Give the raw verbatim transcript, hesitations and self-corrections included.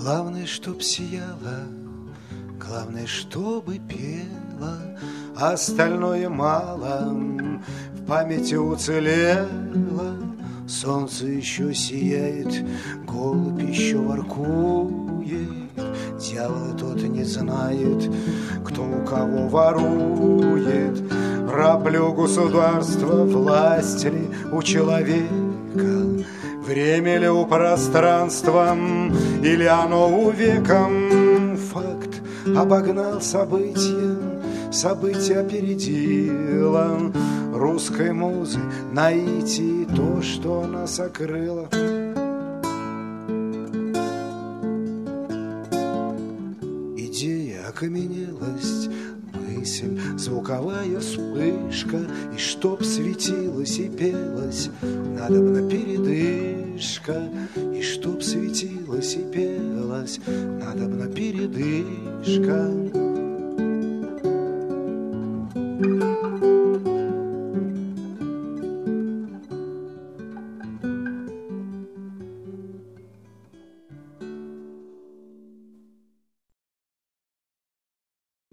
Главное, чтоб сияла, главное, чтобы пела, остальное мало в памяти уцелело. Солнце еще сияет, голубь еще воркует, дьявол тот не знает, кто у кого ворует. Раб ли у государства, власть ли у человека, время ли у пространства, или оно у века? Факт обогнал события, события опередило. Русской музы найти то, что нас окрыло. Идея, окаменелость, мысль, звуковая вспышка, и чтоб светилась и пелась, надобна передышка. И чтоб светилась и пелась, надобна передышка.